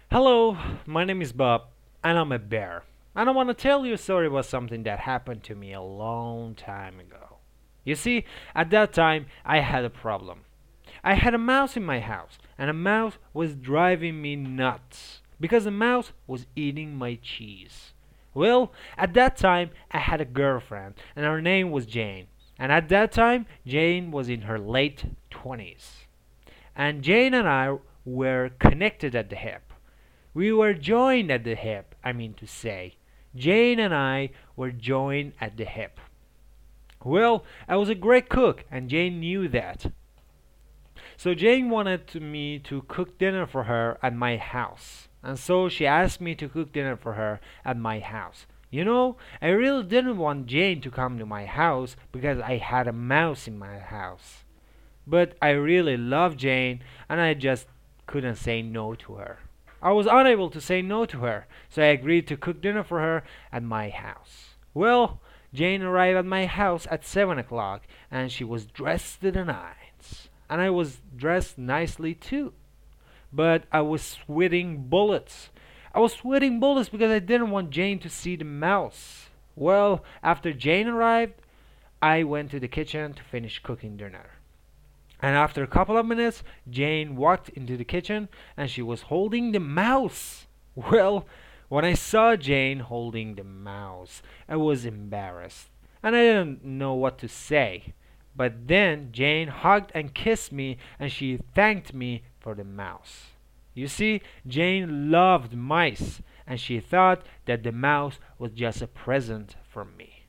Hello, my name is Bob, and I'm a bear. And I want to tell you a story about something that happened to me a long time ago. You see, at that time, I had a problem. I had a mouse in my house, and a mouse was driving me nuts because the mouse was eating my cheese. Well, at that time, I had a girlfriend, and her name was Jane. And at that time, Jane was in her late 20s. And Jane and I were connected at the hip. We were joined at the hip, I mean to say. Jane and I were joined at the hip. Well, I was a great cook, and Jane knew that. So Jane wanted me to cook dinner for her at my house. And so she asked me to cook dinner for her at my house. I really didn't want Jane to come to my house because I had a mouse in my house. But I really loved Jane, and I just couldn't say no to her. I was unable to say no to her, so I agreed to cook dinner for her at my house. Well, Jane arrived at my house at 7 o'clock, and she was dressed to the nines. And I was dressed nicely too. But I was sweating bullets. I was sweating bullets because I didn't want Jane to see the mouse. Well, after Jane arrived, I went to the kitchen to finish cooking dinner. And after a couple of minutes, Jane walked into the kitchen and she was holding the mouse. Well, when I saw Jane holding the mouse, I was embarrassed and I didn't know what to say. But then Jane hugged and kissed me and she thanked me for the mouse. You see, Jane loved mice and she thought that the mouse was just a present from me.